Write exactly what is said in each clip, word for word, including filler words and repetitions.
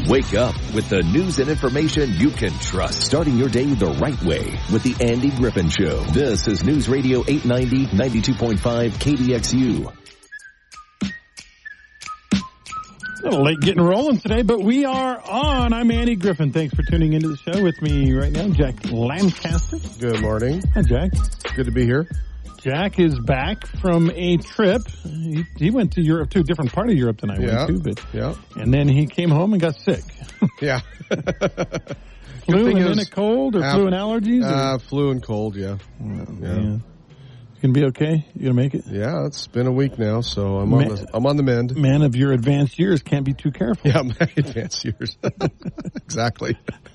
Wake up with the news and information you can trust. Starting your day the right way with the Andy Griffin Show. This is News Radio eight ninety, ninety-two point five K D X U. A little late getting rolling today, but we are on. I'm Andy Griffin. Thanks for tuning into the show. With me right now, Jack Lancaster. Good morning. Hi, Jack. Good to be here. Jack is back from a trip. He, he went to Europe, to a different part of Europe than I yeah. went to, but yeah. and then he came home and got sick. yeah. Flu and then a cold, or uh, flu and allergies? Uh, or? Flu and cold, yeah. Oh, yeah. Man. You gonna be okay? You gonna make it? Yeah, it's been a week now, so I'm man, on the I'm on the mend. Man of your advanced years can't be too careful. Yeah, my advanced years. Exactly.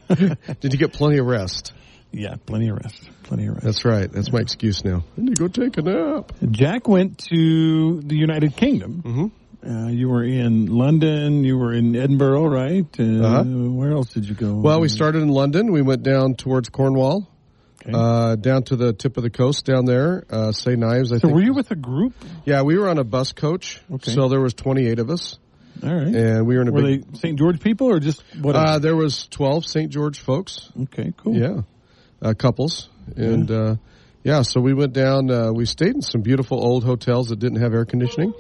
Did you get plenty of rest? Yeah, plenty of rest. Plenty of rest. That's right. That's my excuse now. I need to go take a nap. Jack went to the United Kingdom. Mm-hmm. Uh, you were in London. You were in Edinburgh, right? Uh, uh-huh. Where else did you go? Well, we started in London. We went down towards Cornwall. Okay. Uh, down to the tip of the coast down there, uh, Saint Ives, I so think. So were you with a group? Yeah, we were on a bus coach. Okay. So there was twenty-eight of us. All right. And we were in a were big... they Saint George people or just what? Uh, there was twelve Saint George folks. Okay, cool. Yeah. Uh, couples. And, yeah. Uh, yeah, so we went down, uh, we stayed in some beautiful old hotels that didn't have air conditioning.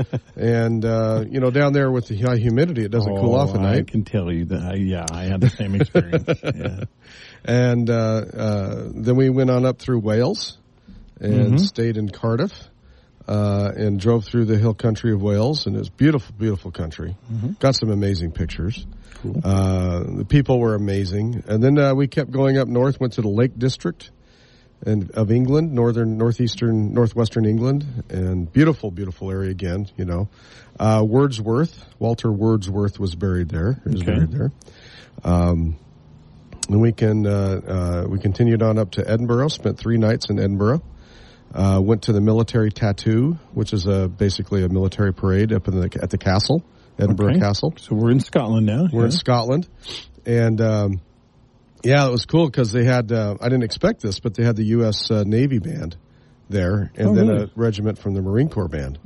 and, uh, you know, down there with the high humidity, it doesn't oh, cool off at night. I can tell you that. I, yeah, I had the same experience. Yeah. And, uh, uh, then we went on up through Wales and mm-hmm. stayed in Cardiff, uh, and drove through the hill country of Wales. And it's beautiful, beautiful country. Mm-hmm. Got some amazing pictures. Cool. Uh, the people were amazing. And then, uh, we kept going up north, went to the Lake District. And of England, northern, northeastern, northwestern England, and beautiful, beautiful area again. You know, uh, Wordsworth, Walter Wordsworth was buried there. He was okay. buried there. Um, and we can uh, uh, we continued on up to Edinburgh. Spent three nights in Edinburgh. Uh, went to the military tattoo, which is a basically a military parade up in the at the castle, Edinburgh okay. Castle. So we're in Scotland now. We're yeah. in Scotland, and. Um, Yeah, it was cool because they had, uh, I didn't expect this, but they had the U S Uh, Navy band there and oh, then really? a regiment from the Marine Corps band.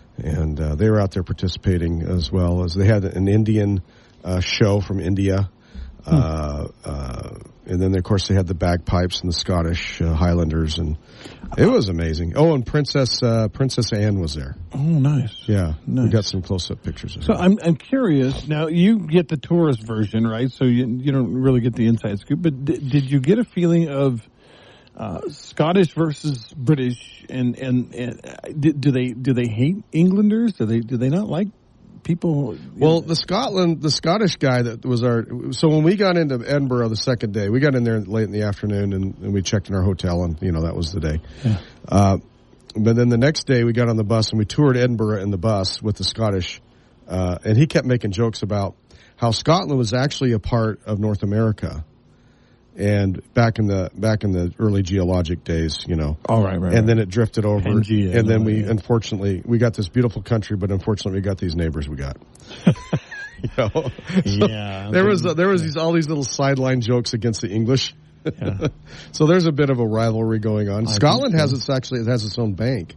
And uh, they were out there participating as well as they had an Indian uh, show from India. Hmm. Uh, uh, and then, of course, they had the bagpipes and the Scottish uh, Highlanders, and it was amazing. Oh, and Princess uh, Princess Anne was there. Oh, nice. Yeah, nice. We got some close-up pictures of so her. I'm I'm curious. Now, you get the tourist version, right? So you you don't really get the inside scoop. But d- did you get a feeling of uh, Scottish versus British, and and, and uh, do, do they do they hate Englanders? Do they do they not like people? Well, the Scotland, the Scottish guy that was our, so when we got into Edinburgh the second day, we got in there late in the afternoon and, and we checked in our hotel and, you know, that was the day. Yeah. Uh, but then the next day we got on the bus and we toured Edinburgh in the bus with the Scottish, uh, and he kept making jokes about how Scotland was actually a part of North America. And back in the back in the early geologic days, you know. Oh, right, right. And right. then it drifted over. Pangea, and then no, we, yeah. unfortunately, we got this beautiful country, but unfortunately we got these neighbors we got. you know? So yeah. There was, uh, there was these, all these little sideline jokes against the English. Yeah. So there's a bit of a rivalry going on. I Scotland so. has its actually, it has its own bank.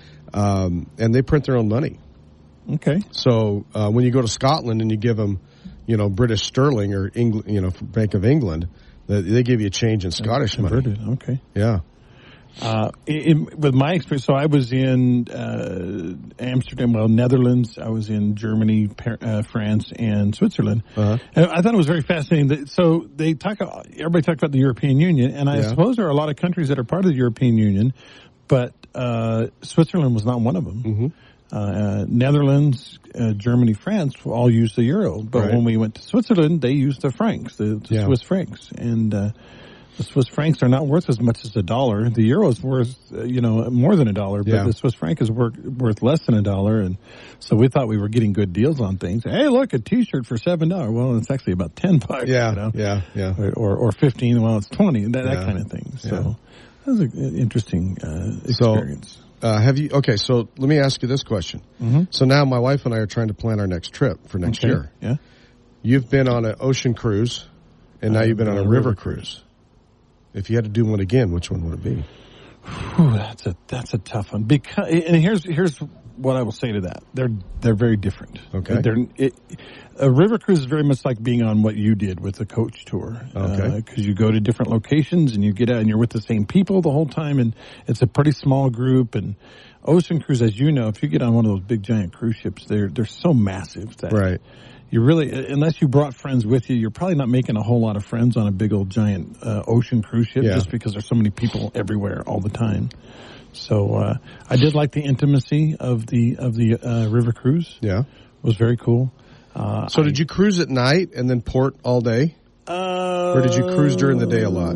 Um, and they print their own money. Okay. So, uh, when you go to Scotland and you give them, you know, British sterling or England, you know, Bank of England, they give you a change in Scottish Converted. money. Okay. Yeah. Uh, in, with my experience, so I was in uh, Amsterdam, well, Netherlands. I was in Germany, Par- uh, France, and Switzerland. Uh-huh. And I thought it was very fascinating. That, so they talk. Everybody talked about the European Union, and I yeah. suppose there are a lot of countries that are part of the European Union, but uh, Switzerland was not one of them. Mm-hmm. Uh, Netherlands, uh, Germany, France all used the euro, but right. when we went to Switzerland, they used the francs, the, the yeah. Swiss francs, and uh, the Swiss francs are not worth as much as a dollar. The euro is worth, uh, you know, more than a dollar, but yeah. the Swiss franc is worth, worth less than a dollar, and so we thought we were getting good deals on things. Hey, look, a T-shirt for seven dollars. Well, it's actually about ten bucks. Yeah, you know? yeah, yeah. Or, or or fifteen. Well, it's twenty. That, yeah. that kind of thing. So yeah. that was an interesting uh, experience. So, Uh, have you, okay, so let me ask you this question. Mm-hmm. So now my wife and I are trying to plan our next trip for next okay. year. Yeah. You've been on an ocean cruise, and now uh, you've been on a river, river cruise. cruise. If you had to do one again, which one would it be? Whew, that's a that's a tough one. Because and here's here's what I will say to that. They're they're very different. Okay. They're, it, a river cruise is very much like being on what you did with the coach tour. Okay. Because uh, you go to different locations and you get out and you're with the same people the whole time, and it's a pretty small group. And ocean cruise, as you know, if you get on one of those big giant cruise ships, they're they're so massive that Right. you really, unless you brought friends with you, you're probably not making a whole lot of friends on a big old giant uh, ocean cruise ship Yeah. just because there's so many people everywhere all the time. So uh, I did like the intimacy of the of the uh, river cruise. Yeah. It was very cool. Uh, So I, did you cruise at night and then port all day? Uh, Or did you cruise during the day a lot?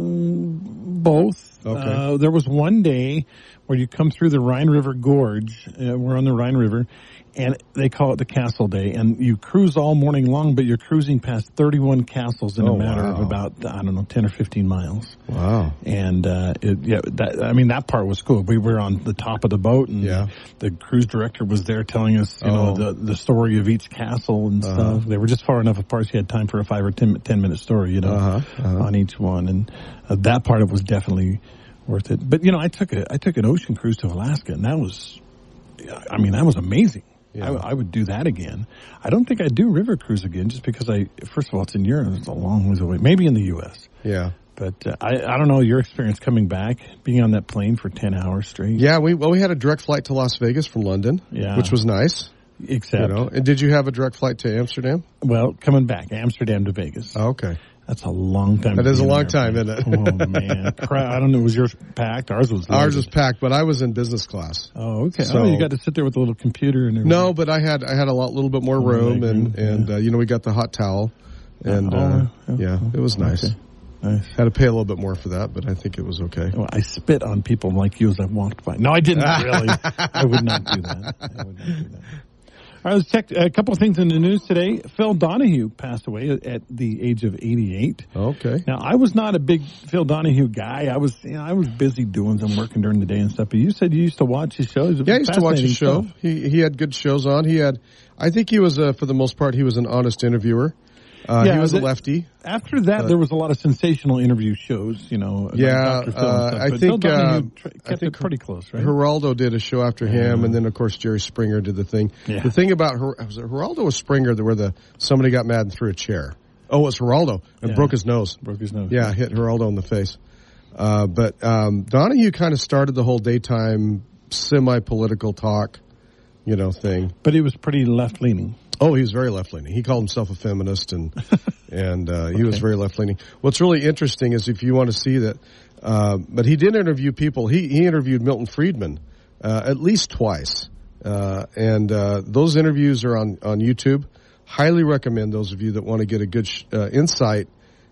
Both. Okay. Uh, there was one day where you come through the Rhine River Gorge. Uh, we're on the Rhine River, and they call it the Castle Day. And you cruise all morning long, but you're cruising past thirty-one castles in Oh, a matter wow. of about, I don't know, ten or fifteen miles. Wow. And, uh, it, yeah, that, I mean, that part was cool. We were on the top of the boat, and Yeah. the cruise director was there telling us, you Oh. know, the, the story of each castle and Uh-huh. stuff. They were just far enough apart so you had time for a five or ten, ten minute story, you know, Uh-huh. Uh-huh. on each one. And uh, that part of it was definitely worth it. But, you know, I took a, I took an ocean cruise to Alaska, and that was, I mean, that was amazing. Yeah. I, I would do that again. I don't think I'd do river cruise again just because I, first of all, it's in Europe. It's a long ways away. Maybe in the U S Yeah. But uh, I, I don't know your experience coming back, being on that plane for ten hours straight. Yeah, we well we had a direct flight to Las Vegas from London, Yeah. which was nice. Except, You know, and did you have a direct flight to Amsterdam? well, coming back, Amsterdam to Vegas. Oh, okay. That's a long time. That to is be a in long an time, airplane. isn't it? Oh, man. Crap, I don't know. Was yours packed? Ours was loaded. Ours was packed, but I was in business class. Oh, okay. So- oh, you got to sit there with a little computer and everything. No, but I had I had a lot, little bit more room, leg and room, and yeah. uh, you know we got the hot towel, and Oh, uh, yeah. yeah, it was nice. Okay. Nice. Had to pay a little bit more for that, but I think it was okay. Well, I spit on people like you as I walked by. No, I didn't really. I would not do that. I would not do that. All right, let's check a couple of things in the news today. Phil Donahue passed away at the age of eighty-eight. Okay. Now, I was not a big Phil Donahue guy. I was, you know, I was busy doing some working during the day and stuff. But you said you used to watch his shows. Yeah, I used to watch his show. Fascinating stuff. He he had good shows on. He had, I think he was, uh, for the most part, he was an honest interviewer. Uh, Yeah, he was a the- lefty. After that, Uh, there was a lot of sensational interview shows, you know. like Yeah, Doctor Phil and uh, stuff. I But Phil think, Donahue uh, tr- I kept think it pretty close, right? Geraldo did a show after him, Yeah. and then of course Jerry Springer did the thing. Yeah. The thing about Her, was it Geraldo or Springer that where the somebody got mad and threw a chair. Oh, it was Geraldo and Yeah. broke his nose. Broke his nose. Yeah, hit Geraldo in the face. Uh, but um, Donahue kind of started the whole daytime semi-political talk, you know, thing. But he was pretty left-leaning. Oh, he was very left-leaning. He called himself a feminist, and and uh, he was Okay. very left-leaning. What's really interesting is if you want to see that, uh, but he did interview people. He he interviewed Milton Friedman uh, at least twice, uh, and uh, those interviews are on on YouTube. Highly recommend those of you that want to get a good sh- uh, insight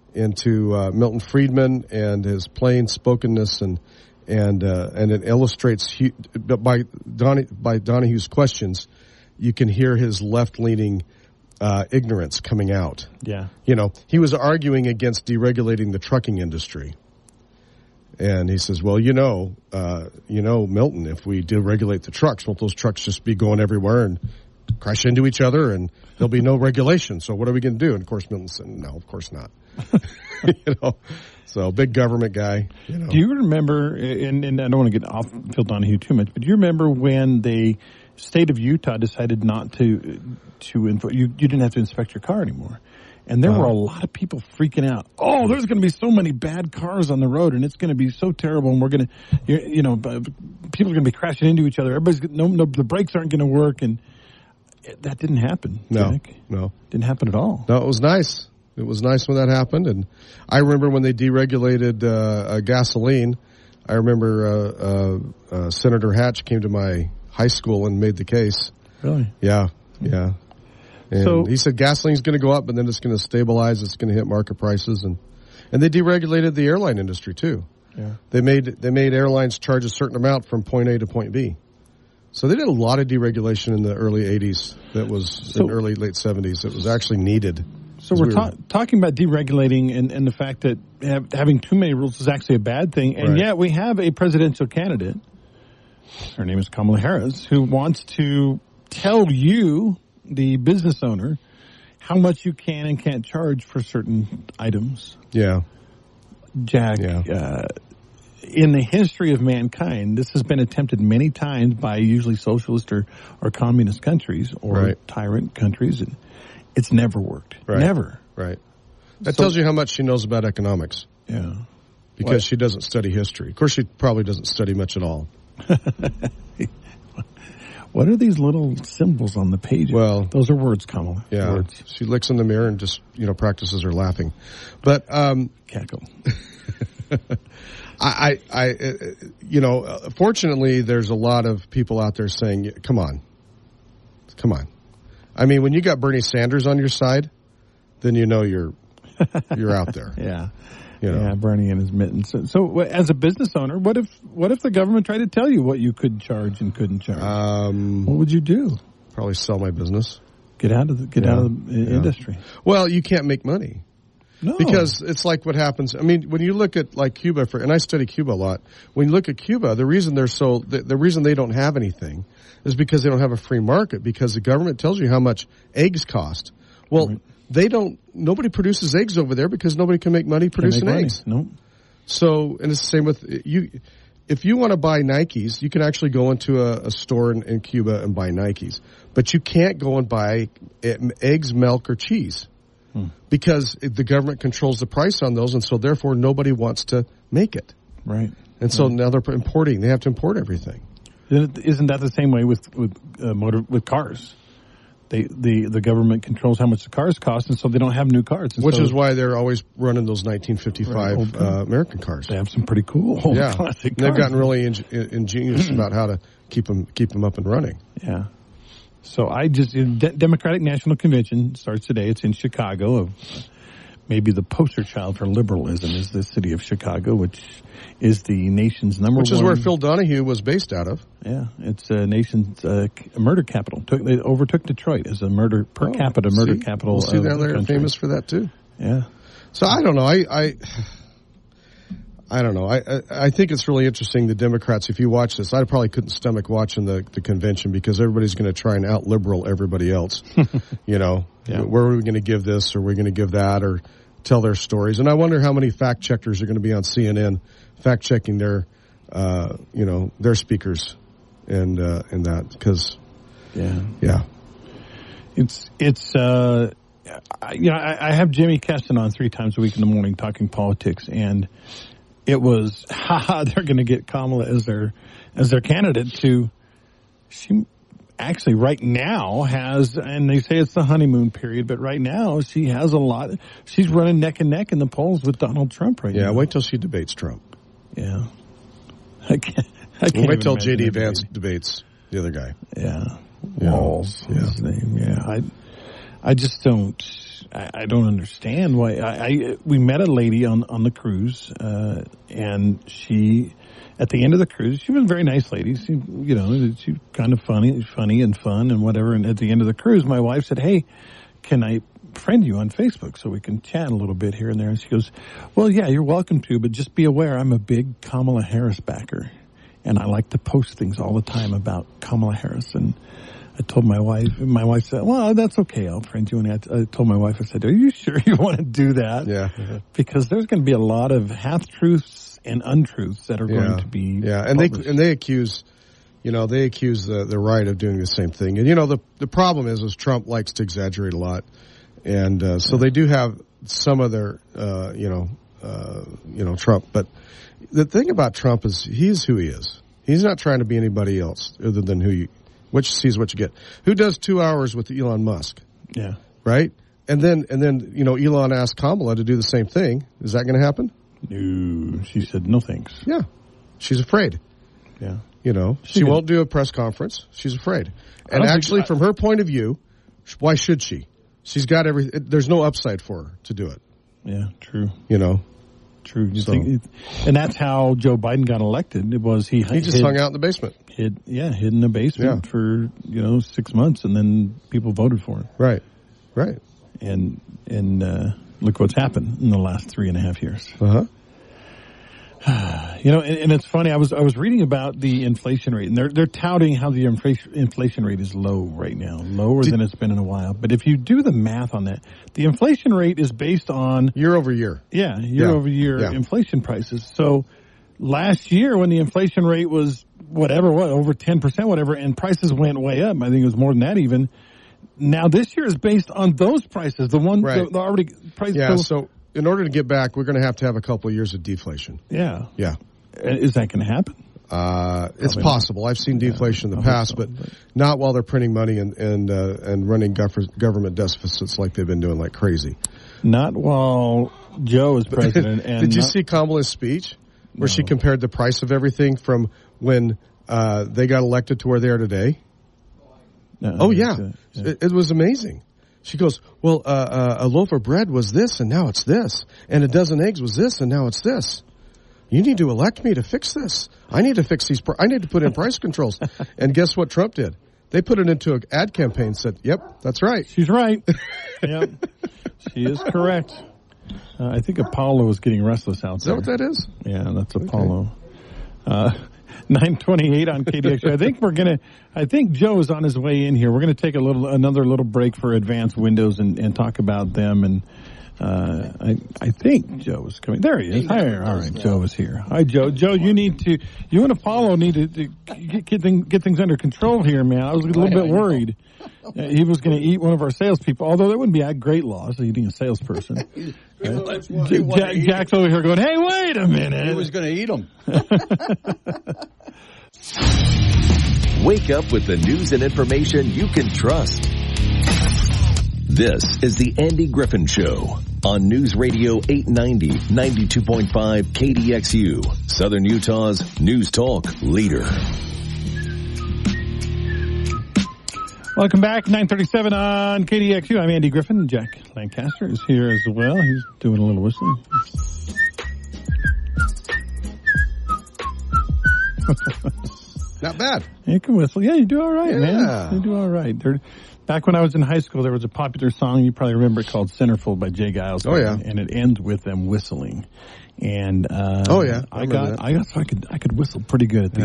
into uh, Milton Friedman and his plain spokenness, and and uh, and it illustrates hu- by Don by Donahue's questions. You can hear his left-leaning uh, ignorance coming out. Yeah. You know, he was arguing against deregulating the trucking industry. And he says, well, you know, uh, you know, Milton, if we deregulate the trucks, won't those trucks just be going everywhere and crash into each other and there'll be no regulation? So what are we going to do? And of course, Milton said, no, of course not. You know, so big government guy. You know. Do you remember, and, and I don't want to get off Phil Donahue too much, but do you remember when the state of Utah decided not to, to inf- you, you didn't have to inspect your car anymore? And there Uh-huh. were a lot of people freaking out. Oh, there's going to be so many bad cars on the road, and it's going to be so terrible, and we're going to, you, you know, b- people are going to be crashing into each other. Everybody's gonna, no, no, the brakes aren't going to work, and it, that didn't happen. No, Jack. no. Didn't happen at all. No, it was nice. It was nice when that happened. And I remember when they deregulated uh, uh, gasoline, I remember uh, uh, uh, Senator Hatch came to my high school and made the case. Really? Yeah, yeah. And So- he said gasoline's going to go up, but then it's going to stabilize. It's going to hit market prices. And, and they deregulated the airline industry, too. Yeah. They made they made airlines charge a certain amount from point A to point B. So they did a lot of deregulation in the early eighties. That was So- in early late seventies. It was actually needed. So we're we ta- talking about deregulating and, and the fact that have, having too many rules is actually a bad thing. And Right. yet we have a presidential candidate, her name is Kamala Harris, who wants to tell you, the business owner, how much you can and can't charge for certain items. Yeah. Jack, Yeah. uh, in the history of mankind, this has been attempted many times by usually socialist or, or communist countries or right. tyrant countries. And it's never worked. Right. Never. Right. That So- tells you how much she knows about economics. Yeah. Because What? she doesn't study history. Of course, she probably doesn't study much at all. What are these little symbols on the page? Well, those are words, Kamala. Yeah. Words. She looks in the mirror and just, you know, practices her laughing. But, um, Cackle. I, I, I, uh, you know, uh, fortunately, there's a lot of people out there saying, come on. Come on. I mean, when you got Bernie Sanders on your side, then you know you're, you're out there. Yeah. You know. Yeah, Bernie and his mittens. So, so, as a business owner, what if what if the government tried to tell you what you could charge and couldn't charge? Um, what would you do? Probably sell my business. Get out of the get Yeah, out of the yeah. industry. Well, you can't make money. No, Because it's like what happens. I mean, when you look at like Cuba, for, and I study Cuba a lot. When you look at Cuba, the reason they're so, the, the reason they don't have anything is because they don't have a free market. Because the government tells you how much eggs cost. Well, Right. they don't. Nobody produces eggs over there because nobody can make money producing Can't make eggs. money. No. So, and it's the same with you. If you want to buy Nikes, you can actually go into a, a store in, in Cuba and buy Nikes, but you can't go and buy eggs, milk, or cheese. Hmm. Because the government controls the price on those, and so therefore nobody wants to make it. Right. And so Right. now they're importing. They have to import everything. Isn't that the same way with with uh, motor with cars? They the the government controls how much the cars cost, and so they don't have new cars. And Which so is why they're always running those nineteen fifty-five Right, old uh, American cars. they have some pretty cool old Yeah, classic and they've cars. gotten really ing- ingenious about how to keep them keep them up and running. Yeah. So I just De- Democratic National Convention starts today. It's in Chicago. Of maybe the poster child for liberalism is the city of Chicago, which is the nation's number Which one. is where Phil Donahue was based out of. Yeah, it's a nation's uh, murder capital. Took, they overtook Detroit as a murder per Oh, capita murder see? capital. We'll see of down the there, country. famous for that too. Yeah. So I don't know. I I, I don't know. I, I I think it's really interesting. The Democrats. If you watch this, I probably couldn't stomach watching the, the convention because everybody's going to try and out liberal everybody else. You know, Yeah. where are we going to give this, or are we going to give that, or tell their stories? And I wonder how many fact checkers are going to be on C N N fact checking their, uh, you know, their speakers, and uh, and that because Yeah. yeah. It's it's uh, I, you know I, I have Jimmy Keston on three times a week in the morning talking politics, and it was haha they're going to get Kamala as their as their candidate to she actually right now has, and they say it's the honeymoon period, but right now she has a lot. She's running neck and neck in the polls with Donald Trump right Yeah, now. wait till she debates Trump. Yeah, I can't. I can't Wait even till J D imagine Vance everybody- debates the other guy. Yeah, Yeah. Walls. Yeah. His name. Yeah, I, I just don't. I, I don't understand why. I, I we met a lady on on the cruise, uh, and she, at the end of the cruise, she was a very nice lady. She, you know, she kind of funny, funny and fun and whatever. And at the end of the cruise, my wife said, "Hey, can I friend you on Facebook so we can chat a little bit here and there?" And she goes, "Well, yeah, you're welcome to, but just be aware, I'm a big Kamala Harris backer, and I like to post things all the time about Kamala Harris." And I told my wife, and my wife said, "Well, that's okay. I'll friend you." And I, I told my wife, I said, "Are you sure you want to do that?" Yeah. Because there's going to be a lot of half truths and untruths that are Yeah. going to be Yeah, and published. they and they accuse, you know, they accuse the the right of doing the same thing. And you know, the the problem is, is Trump likes to exaggerate a lot, and uh, so they do have some of their, uh, you know, uh, you know, Trump. But the thing about Trump is he's who he is. He's not trying to be anybody else other than who you, what you see is what you get. Who does two hours with Elon Musk, Yeah. right? And then and then you know, Elon asked Kamala to do the same thing. Is that going to happen? No. She said, "No thanks." Yeah, she's afraid. Yeah. You know, she, She can- won't do a press conference. She's afraid. I And don't think- actually, I- from her point of view, why should she? She's got every. There's no upside for her to do it. Yeah. True. You know, True. You So- think, and that's how Joe Biden got elected. It was he, he just hid, hung out in the basement. hid, yeah, hid in the basement Yeah. for you know six months, and then people voted for him. Right, right. And and uh, look what's happened in the last three and a half years. Uh huh. You know, and, and it's funny. I was I was reading about the inflation rate, and they're they're touting how the inflation inflation rate is low right now, lower Did- than it's been in a while. But if you do the math on that, the inflation rate is based on Year over year. yeah year Yeah. over year Yeah. inflation prices. So last year when the inflation rate was whatever, what, over ten percent, whatever, and prices went way up. I think it was more than that even. Now this year is based on those prices, the one, right. the, the already price. Yeah, so in order to get back, we're going to have to have a couple of years of deflation. Yeah. Yeah. Is that going to happen? Uh, it's possible. I've seen deflation yeah, in the past, so, but, but not while they're printing money and and, uh, and running gov- government deficits like they've been doing like crazy. Not while Joe is president. And Did you not- see Kamala's speech where no. she compared the price of everything from when uh, they got elected to where they are today? No, oh, yeah. Uh, yeah. It, it was amazing. She goes, well, uh, uh, a loaf of bread was this, and now it's this. And a dozen eggs was this, and now it's this. You need to elect me to fix this. I need to fix these. Pr- I need to put in price controls. And guess what Trump did? They put it into an ad campaign and said, yep, that's right. She's right. Yep. She is correct. Uh, I think Apollo is getting restless out there. Is that what that is? Yeah, that's Apollo. Okay. Uh, nine twenty-eight on K D X. I think we're going to, I think Joe is on his way in here. We're going to take a little, another little break for Advanced Windows and, and talk about them. And uh, I, I think Joe is coming. There he is. Hi, all right, Joe is here. Hi, Joe. Joe, you need to, you and Apollo need to, to get, get, thing, get things under control here, man. I was a little bit worried. Uh, he was going to eat one of our salespeople, although that wouldn't be a great loss, eating a salesperson. Uh, J- Jack, Jack's over here going, hey, wait a minute. He was going to eat them. Wake up with the news and information you can trust. This is the Andy Griffin Show on News Radio eight ninety, ninety-two point five K D X U, Southern Utah's news talk leader. Welcome back, nine thirty-seven on K D X U. I'm Andy Griffin. Jack Lancaster is here as well. He's doing a little whistling. Not bad. You can whistle. Yeah, you do all right, yeah. man. You do all right. There, back when I was in high school, there was a popular song, you probably remember it, called Centerfold by Jay Giles. Oh, yeah. And it ends with them whistling. And uh oh yeah, I, I got that. I got so I could I could whistle pretty good at the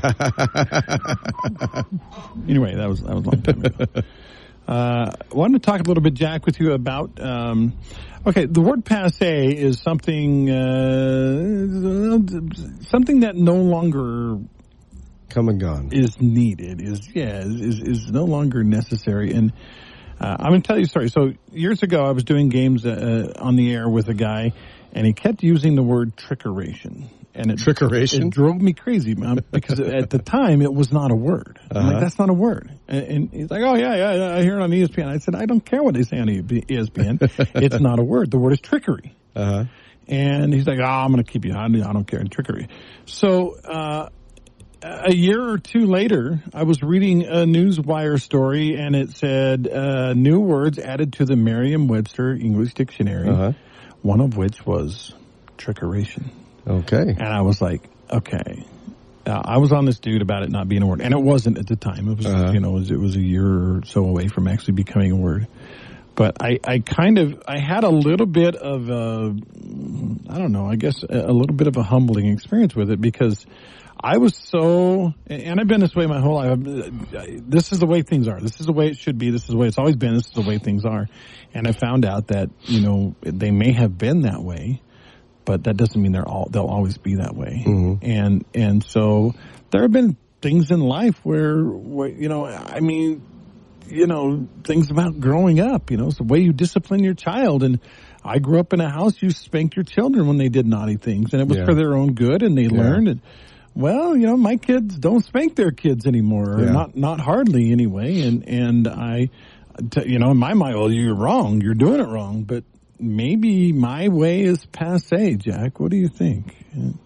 end. Anyway, that was that was a long time ago. Uh, I wanted to talk a little bit, Jack, with you about. Um, okay, the word passe is something uh, something that no longer come and gone is needed. Is yeah is is no longer necessary. And uh, I'm going to tell you a story. So years ago, I was doing games uh, on the air with a guy. And he kept using the word trickeration. And it, trickeration? It drove me crazy, man, because at the time it was not a word. I'm uh-huh. like, that's not a word. And, and he's like, oh, yeah, yeah, I hear it on E S P N. I said, I don't care what they say on E S P N. It's not a word. The word is trickery. Uh-huh. And he's like, oh, I'm going to keep you. I don't care. Trickery. So uh, a year or two later, I was reading a Newswire story, and it said uh, new words added to the Merriam-Webster English Dictionary. Uh-huh. One of which was trickeration. Okay. And I was like, okay. Uh, I was on this dude about it not being a word. And it wasn't at the time. It was, uh-huh. you know, it was, it was a year or so away from actually becoming a word. But I, I kind of, I had a little bit of a, I don't know, I guess a, a little bit of a humbling experience with it because I was so, and I've been this way my whole life. This is the way things are. This is the way it should be. This is the way it's always been. This is the way things are. And I found out that, you know, they may have been that way, but that doesn't mean they're all, they'll always be that way. Mm-hmm. And, and so there have been things in life where, where, you know, I mean, you know, things about growing up, you know, it's the way you discipline your child. And I grew up in a house, you spanked your children when they did naughty things, and it was yeah. for their own good, and they yeah. learned it. Well, you know, my kids don't spank their kids anymore, or yeah. not not hardly anyway. And and I, t- you know, in my mind, well, you're wrong. You're doing it wrong. But maybe my way is passe, Jack. What do you think?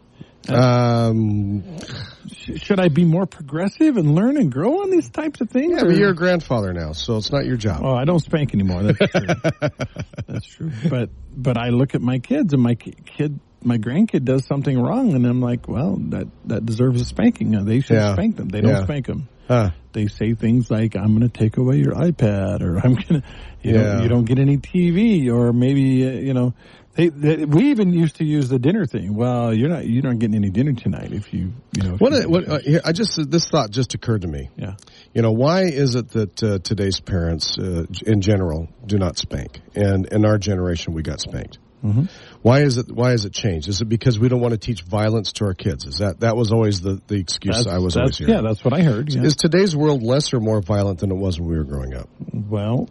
Um, Sh- should I be more progressive and learn and grow on these types of things? Yeah, but you're a grandfather now, so it's not your job. Oh, I don't spank anymore. That's true. That's true. But but I look at my kids, and my kid. My grandkid does something wrong, and I'm like, well, that, that deserves a spanking. They should yeah. spank them. They don't yeah. spank them. Huh. They say things like, I'm going to take away your iPad, or I'm going to, you yeah. know, you don't get any T V, or maybe, uh, you know, they, they, we even used to use the dinner thing. Well, you're not, you're not getting any dinner tonight if you, you know. What, you what, uh, here, I just, this thought just occurred to me. Yeah. You know, why is it that uh, today's parents, uh, in general, do not spank? And in our generation, we got spanked. Mm-hmm. Why is it? Why has it changed? Is it because we don't want to teach violence to our kids? Is that that was always the, the excuse that's, I was that's, always hearing? Yeah, that's what I heard. Yeah. Is today's world less or more violent than it was when we were growing up? Well,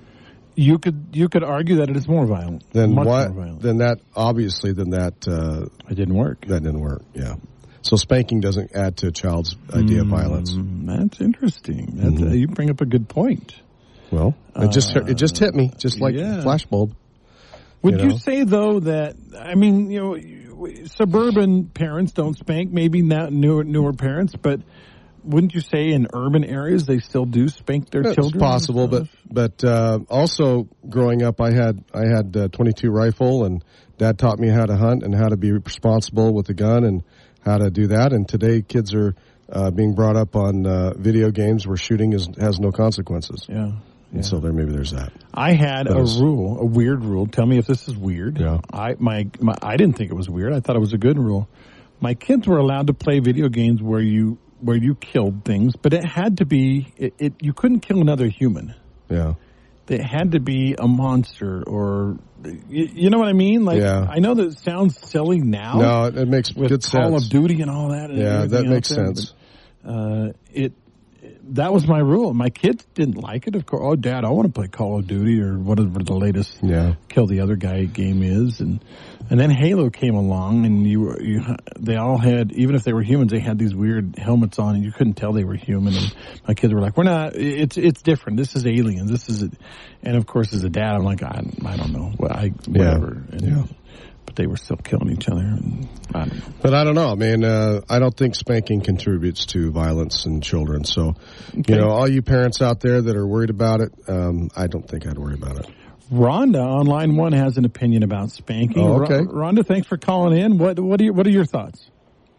you could you could argue that it is more violent. Then much what? More violent. Then that obviously then that uh, it didn't work. That didn't work. Yeah. So spanking doesn't add to a child's idea mm, of violence. That's interesting. That's, mm-hmm. uh, you bring up a good point. Well, it uh, just it just hit me, just like yeah. a flashbulb. Would you, know? you say though that I mean you know suburban parents don't spank, maybe not newer newer parents, but wouldn't you say in urban areas they still do spank their it's children? It's possible, but but uh, also growing up, I had I had a twenty-two rifle, and Dad taught me how to hunt and how to be responsible with a gun and how to do that. And today, kids are uh, being brought up on uh, video games where shooting is has no consequences. Yeah. And yeah. so there, maybe there's that. I had that a is, rule, a weird rule. Tell me if this is weird. Yeah. I my, my I didn't think it was weird. I thought it was a good rule. My kids were allowed to play video games where you where you killed things, but it had to be it, it you couldn't kill another human. Yeah. It had to be a monster or you, you know what I mean? Like yeah. I know that it sounds silly now. No, it, it makes with good Call sense. Call of Duty and all that. And yeah, that makes there, sense. But, uh, it. That was my rule. My kids didn't like it. Of course, oh, Dad, I want to play Call of Duty or whatever the latest yeah. kill the other guy game is. And and then Halo came along, and you, were, you they all had, even if they were humans, they had these weird helmets on, and you couldn't tell they were human. And my kids were like, "We're not. It's it's different. This is aliens. This is." A, and of course, as a dad, I'm like, I, I don't know. What I whatever. Yeah. And, yeah. But they were still killing each other. And I don't know. But I don't know. I mean, uh, I don't think spanking contributes to violence in children. So, okay. you know, all you parents out there that are worried about it, um, I don't think I'd worry about it. Rhonda on line one has an opinion about spanking. Oh, okay. R- Rhonda, thanks for calling in. What what are your, what are your thoughts?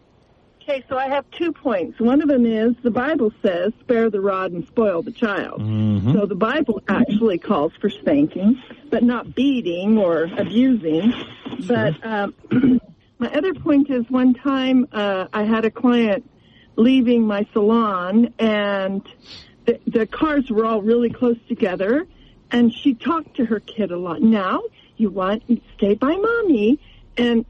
Okay, so I have two points. One of them is the Bible says, spare the rod and spoil the child. Mm-hmm. So the Bible actually calls for spanking, but not beating or abusing. Sure. But um, my other point is one time uh, I had a client leaving my salon, and the, the cars were all really close together, and she talked to her kid a lot. Now, you want, stay by Mommy, and...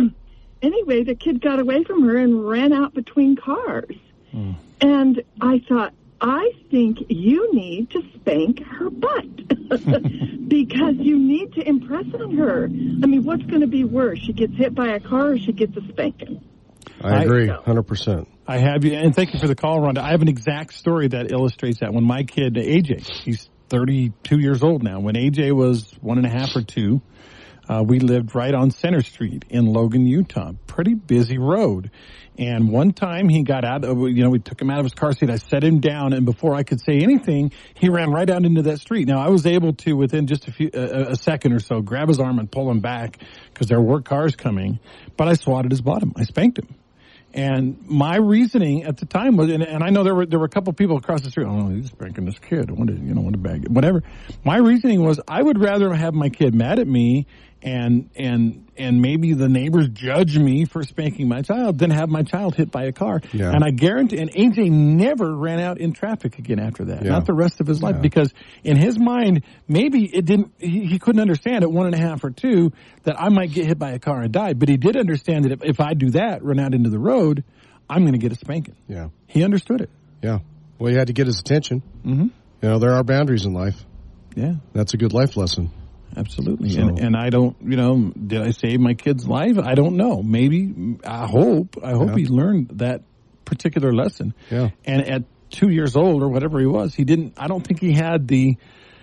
Anyway, the kid got away from her and ran out between cars. Mm. And I thought, I think you need to spank her butt because you need to impress on her. I mean, what's going to be worse? She gets hit by a car or she gets a spanking? I agree, one hundred percent. I have you, and thank you for the call, Rhonda. I have an exact story that illustrates that. When my kid, A J, he's thirty-two years old now. When A J was one and a half or two, Uh, we lived right on Center Street in Logan, Utah. Pretty busy road. And one time he got out of, you know, we took him out of his car seat. I set him down, and before I could say anything, he ran right out into that street. Now, I was able to, within just a few, a, a second or so, grab his arm and pull him back because there were cars coming. But I swatted his bottom. I spanked him. And my reasoning at the time was, and, and I know there were there were a couple of people across the street. Oh, he's spanking this kid. What did you know? What a bag, whatever. My reasoning was, I would rather have my kid mad at me and and and maybe the neighbors judge me for spanking my child than have my child hit by a car. Yeah. And I guarantee, and A J never ran out in traffic again after that. Yeah. Not the rest of his life, yeah. because in his mind, maybe it didn't. He, he couldn't understand at one and a half or two that I might get hit by a car and die. But he did understand that if, if I do that, run out into the road, I'm going to get a spanking. Yeah. He understood it. Yeah. Well, you had to get his attention. Mm-hmm. You know, there are boundaries in life. Yeah. That's a good life lesson. Absolutely. So. And, and I don't, you know, did I save my kid's life? I don't know. Maybe, I hope, I hope yeah. he learned that particular lesson. Yeah. And at two years old or whatever he was, he didn't, I don't think he had the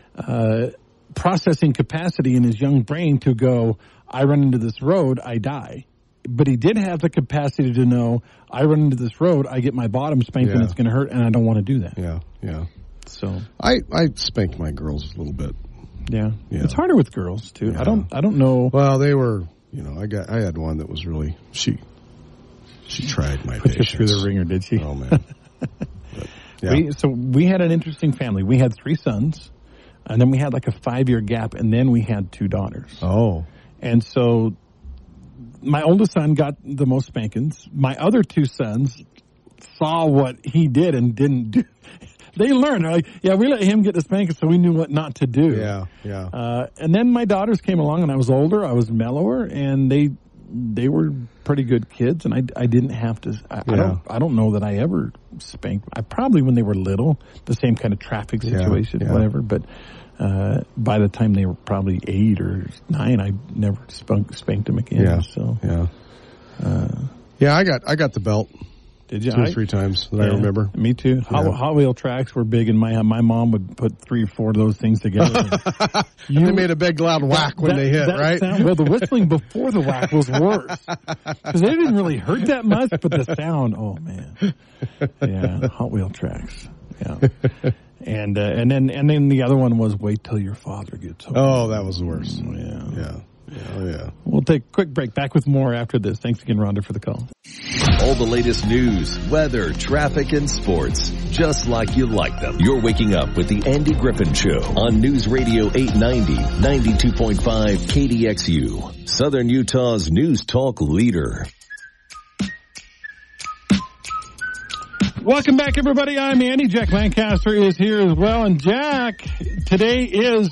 uh, processing capacity in his young brain to go, I run into this road, I die. But he did have the capacity to know, I run into this road, I get my bottom spanked yeah. and it's going to hurt, and I don't want to do that. Yeah, yeah. So I, I spanked my girls a little bit. Yeah. yeah. It's harder with girls, too. Yeah. I don't I don't know. Well, they were, you know, I got I had one that was really, she she tried my Put patience. you through the ringer, did she? Oh, man. But, yeah. we, so we had an interesting family. We had three sons, and then we had like a five-year gap, and then we had two daughters. Oh. And so my oldest son got the most spankings. My other two sons saw what he did and didn't do. they learn. They're like, yeah, we let him get the spanking, so we knew what not to do. Yeah, yeah. Uh, and then my daughters came along, and I was older. I was mellower, and they they were pretty good kids, and I, I didn't have to. I, Yeah. I don't I don't know that I ever spanked. I probably when they were little, the same kind of traffic Yeah, situation, yeah. whatever. But uh, by the time they were probably eight or nine, I never spunk, spanked them again. Yeah, So yeah. Yeah, I got I got the belt did you? two or I- three times that I Yeah, remember. Me too. Hot, Yeah. Hot wheel tracks were big, and my my mom would put three or four of those things together. And they made a big loud whack when That- they hit, that right? sound- well, the whistling before the whack was worse because they didn't really hurt that much, but the sound, oh man, yeah, Hot wheel tracks, yeah, and uh, and then and then the other one was wait till your father gets home. Oh, that was the worst. yeah. Yeah. Yeah, oh, yeah. We'll take a quick break. Back with more after this. Thanks again, Rhonda, for the call. All the latest news, weather, traffic, and sports, just like you like them. You're waking up with the Andy Griffin Show on News Radio eight ninety, ninety-two point five K D X U, Southern Utah's news talk leader. Welcome back, everybody. I'm Andy. Jack Lancaster is here as well. And Jack, today is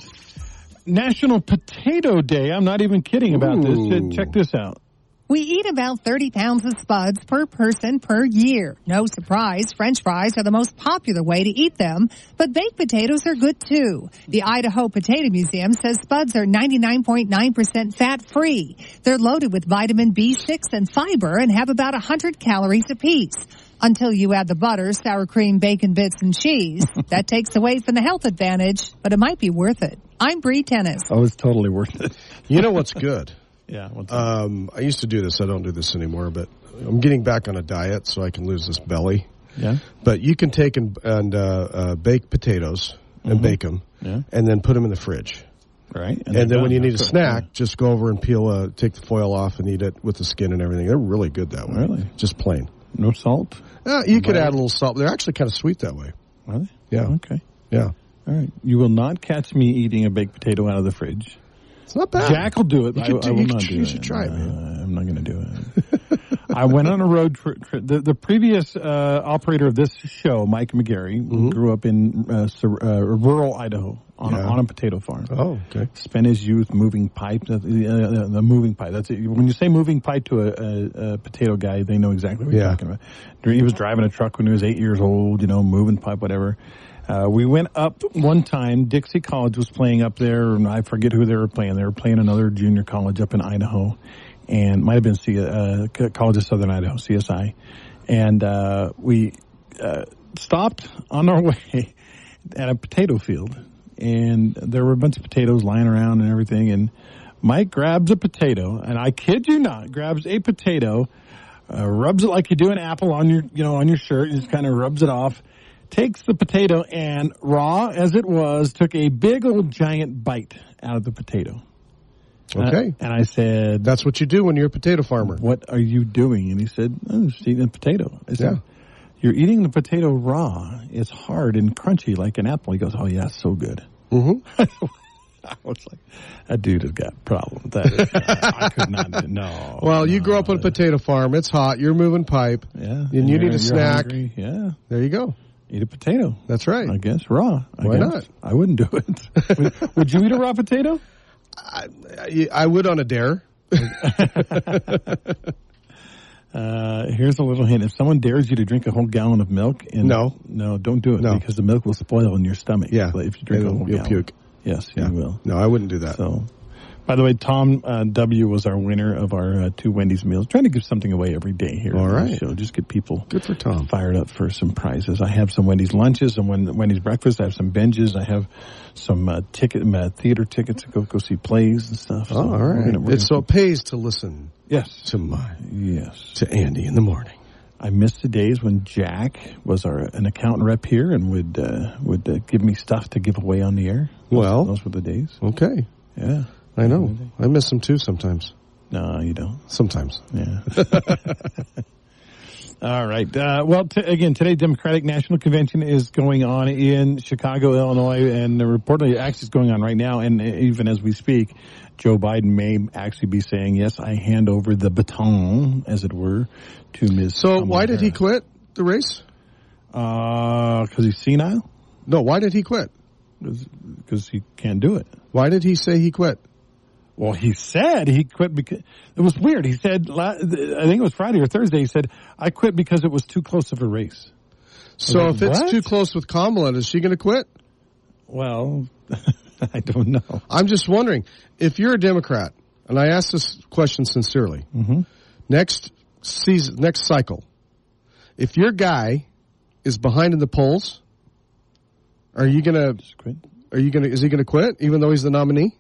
National Potato Day. I'm not even kidding about Ooh. this. Check this out. We eat about thirty pounds of spuds per person per year. No surprise, French fries are the most popular way to eat them, but baked potatoes are good too. The Idaho Potato Museum says spuds are ninety-nine point nine percent fat-free. They're loaded with vitamin B six and fiber and have about one hundred calories apiece. Until you add the butter, sour cream, bacon bits, and cheese. That takes away from the health advantage, but it might be worth it. I'm Bree Tennis. Oh, it's totally worth it. You know what's good? Yeah. What's Um, I used to do this. I don't do this anymore, but I'm getting back on a diet so I can lose this belly. yeah. But you can take and, and uh, uh, bake potatoes and Mm-hmm. bake them, Yeah. and then put them in the fridge. Right. And, then they're when you done. need a snack, just go over and peel, uh, take the foil off and eat it with the skin and everything. They're really good that way. Really? Just plain. No salt? Uh, you could Right. add a little salt. They're actually kind of sweet that way. Are they? Yeah. Okay. Yeah. All right. You will not catch me eating a baked potato out of the fridge. It's not bad. Jack will do it. You I, could I do- will you not could- do you it. should try it, man. Uh, I'm not going to do it. I went on a road trip. Tri- the, the previous uh, operator of this show, Mike McGarry, grew up in uh, sur- uh, rural Idaho on, Yeah. a, on a potato farm. Oh, okay. Spent his youth moving pipe. Uh, the, the moving pipe. That's it. When you say moving pipe to a, a, a potato guy, they know exactly what Yeah. you're talking about. He was driving a truck when he was eight years old. You know, moving pipe, whatever. Uh, we went up one time. Dixie College was playing up there, and I forget who they were playing. They were playing another junior college up in Idaho, and might have been C- uh, College of Southern Idaho, C S I. And uh, we uh, stopped on our way at a potato field, and there were a bunch of potatoes lying around and everything. And Mike grabs a potato, and I kid you not, grabs a potato, uh, rubs it like you do an apple on your, you know, on your shirt, and just kind of rubs it off. Takes the potato and, raw as it was, took a big old giant bite out of the potato. Okay. Uh, and I said, That's what you do when you're a potato farmer. what are you doing? And he said, I'm just eating a potato. I said, Yeah. you're eating the potato raw. It's hard and crunchy like an apple. He goes, oh, yeah, it's so good. Mm-hmm. I was like, that dude has got problems. That is, I could not do No. Well, you no, grew up on a potato farm. It's hot. You're moving pipe. Yeah. And you you're- need a you're snack. hungry. Yeah. There you go. Eat a potato. That's right. I guess raw. I Why guess. not? I wouldn't do it. would, would you eat a raw potato? I, I, I would on a dare. Uh, here's a little hint. If someone dares you to drink a whole gallon of milk, and No. no, don't do it No. because the milk will spoil in your stomach. Yeah. if you drink a It'll- whole you'll gallon. puke. Yes, Yeah. you will. No, I wouldn't do that. So, by the way, Tom uh, W was our winner of our uh, two Wendy's meals. Trying to give something away every day here All on right. the show. Just get people Good for Tom. fired up for some prizes. I have some Wendy's lunches and Wendy's breakfast. I have some binges. I have some uh, ticket uh, theater tickets to go go see plays and stuff. So Oh, all we're right. gonna- we're It's so gonna- it pays to listen yes, to my yes. to Andy in the morning. I missed the days when Jack was our an accountant rep here and would uh, would uh, give me stuff to give away on the air. Those, Well. those were the days. Okay. Yeah. I know. I miss them too sometimes. No, you don't. Sometimes. Yeah. All right. Uh, well, t- again, today Democratic National Convention is going on in Chicago, Illinois, and reportedly actually is going on right now. And even as we speak, Joe Biden may actually be saying, yes, I hand over the baton, as it were, to Miz So Kamala why did he Harris. quit the race? Uh, because he's senile? No, why did he quit? Because he can't do it. Why did he say he quit? Well, he said he quit because it was weird. He said, I think it was Friday or Thursday, he said, I quit because it was too close of a race. So like, if it's what? too close with Kamala, is she going to quit? Well, I don't know. I'm just wondering, if you're a Democrat, and I ask this question sincerely, mm-hmm. next season, next cycle, if your guy is behind in the polls, are you going to quit? Are you going to? Is he going to quit, even though he's the nominee?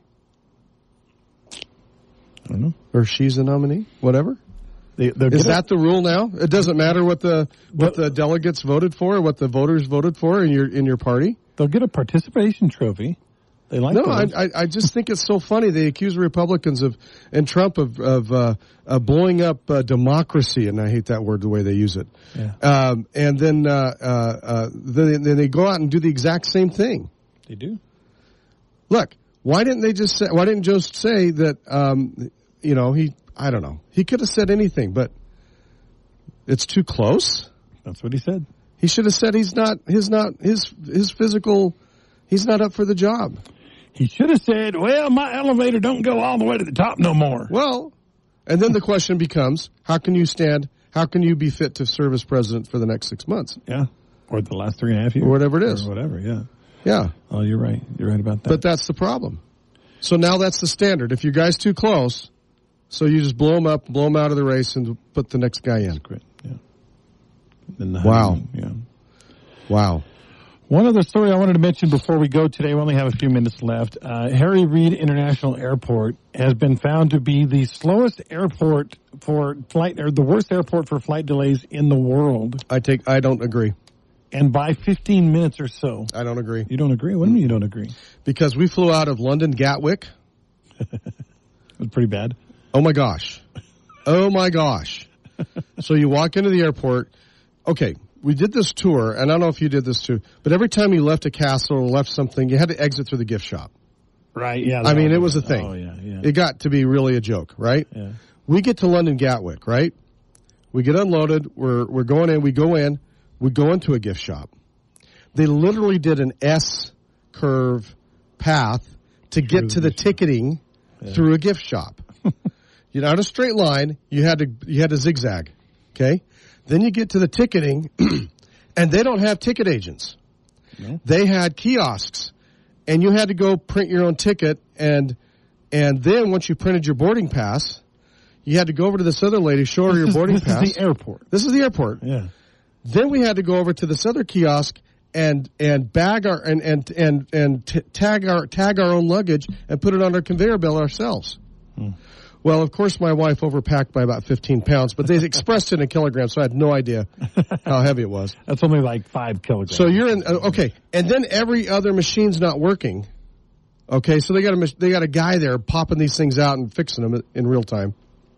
I don't know. Or she's the nominee, whatever. They, is that the rule now? It doesn't matter what the what the delegates voted for, or what the voters voted for in your in your party. They'll get a participation trophy. They like no, I, I I just think it's so funny. They accuse Republicans of and Trump of of uh, uh, blowing up uh, democracy, and I hate that word the way they use it. Yeah. Um, and then uh, uh, uh, then, then they go out and do the exact same thing. They do. Look, why didn't they just say? Why didn't Jost say that? Um, you know, he. I don't know. He could have said anything, but it's too close. That's what he said. He should have said he's not. His not his his physical. He's not up for the job. He should have said, well, my elevator don't go all the way to the top no more. Well, and then the question becomes, how can you stand, how can you be fit to serve as president for the next six months? Yeah. Or the last three and a half years. Or whatever it is. Or whatever, yeah. Yeah. Oh, you're right. You're right about that. But that's the problem. So now that's the standard. If your guy's too close, so you just blow him up, blow him out of the race, and put the next guy in. That's great, yeah. Then the wow. Yeah. Wow. One other story I wanted to mention before we go today, we only have a few minutes left. Uh, Harry Reid International Airport has been found to be the slowest airport for flight, or the worst airport for flight delays in the world. I take, I don't agree. And by fifteen minutes or so. I don't agree. You don't agree? What do you mean you don't agree? Because we flew out of London Gatwick. It was pretty bad. Oh my gosh. Oh my gosh. So you walk into the airport. Okay. We did this tour, and I don't know if you did this too, but every time you left a castle or left something, you had to exit through the gift shop. Right, yeah. I mean, it was a thing. Oh, yeah, yeah. It got to be really a joke, right? Yeah. We get to London Gatwick, right? We get unloaded. We're we're going in. We go in. We go into a gift shop. They literally did an S-curve path to get to the ticketing yeah. through a gift shop. You're not a straight line. You had to you had to zigzag, okay? Then you get to the ticketing, and they don't have ticket agents. No. They had kiosks, and you had to go print your own ticket, and and then once you printed your boarding pass, you had to go over to this other lady, show her this your is, boarding this pass. This is the airport. This is the airport. Yeah. Then we had to go over to this other kiosk and and bag our and and and and t- tag our tag our own luggage and put it on our conveyor belt ourselves. Hmm. Well, of course, my wife overpacked by about fifteen pounds, but they expressed it in kilograms, so I had no idea how heavy it was. That's only like five kilograms. So you're in, uh, okay, and then every other machine's not working. Okay, so they got a they got a guy there popping these things out and fixing them in real time.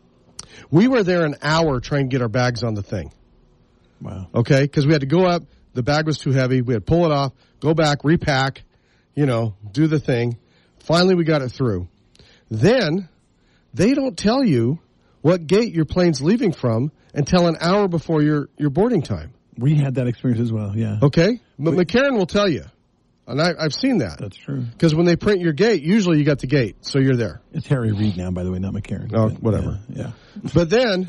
We were there an hour trying to get our bags on the thing. Wow. Okay, because we had to go up, the bag was too heavy, we had to pull it off, go back, repack, you know, do the thing. Finally, we got it through. Then they don't tell you what gate your plane's leaving from until an hour before your, your boarding time. We had that experience as well, yeah. Okay? But we, McCarran will tell you. And I, I've seen that. That's true. Because when they print your gate, usually you got the gate, so you're there. It's Harry Reid now, by the way, not McCarran. Oh, whatever. Yeah. yeah. But then,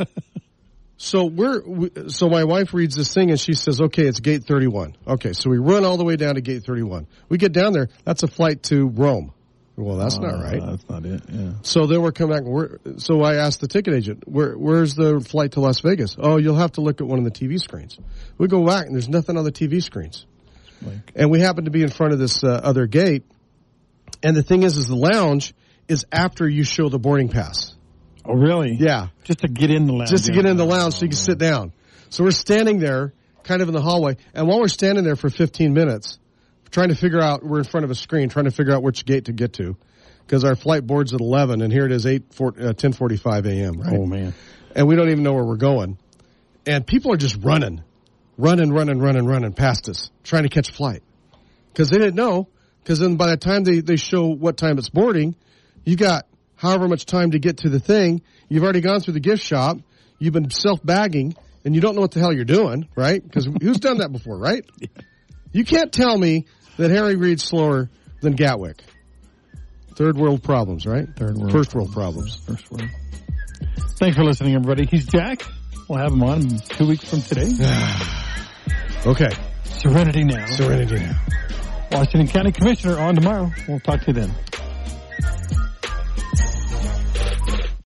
so we're, we, so my wife reads this thing and she says, okay, it's gate thirty-one. Okay, so we run all the way down to gate thirty-one. We get down there, that's a flight to Rome. Well, that's uh, not right. That's not it, yeah. So then we're coming back. We're, so I asked the ticket agent, Where, where's the flight to Las Vegas? Oh, you'll have to look at one of the T V screens. We go back, and there's nothing on the T V screens. Like. And we happen to be in front of this uh, other gate. And the thing is, is the lounge is after you show the boarding pass. Oh, really? Yeah. Just to get in the lounge. Just to get in the lounge oh, so you can man. sit down. So we're standing there, kind of in the hallway. And while we're standing there for fifteen minutes, trying to figure out, we're in front of a screen, trying to figure out which gate to get to. Because our flight board's at eleven, and here it is eight, four, uh, ten forty-five a.m., right? Oh, man. And we don't even know where we're going. And people are just running, running, running, running, running past us, trying to catch a flight. Because they didn't know, because then by the time they, they show what time it's boarding, you got however much time to get to the thing. You've already gone through the gift shop. You've been self-bagging, and you don't know what the hell you're doing, right? Because who's done that before, right? You can't tell me that Harry Reid's slower than Gatwick. Third world problems, right? Third world. First world problems. First world. Thanks for listening, everybody. He's Jack. We'll have him on two weeks from today. Okay. Serenity now. Serenity now. Washington County Commissioner on tomorrow. We'll talk to you then.